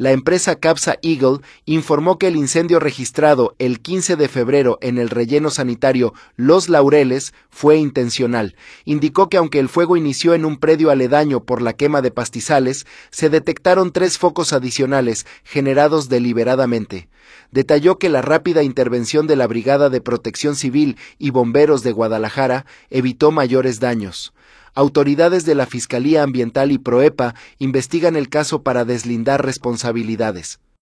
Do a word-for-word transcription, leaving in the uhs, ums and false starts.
La empresa Capsa Eagle informó que el incendio registrado el quince de febrero en el relleno sanitario Los Laureles fue intencional. Indicó que aunque el fuego inició en un predio aledaño por la quema de pastizales, se detectaron tres focos adicionales generados deliberadamente. Detalló que la rápida intervención de la Brigada de Protección Civil y Bomberos de Guadalajara evitó mayores daños. Autoridades de la Fiscalía Ambiental y Proepa investigan el caso para deslindar responsabilidades.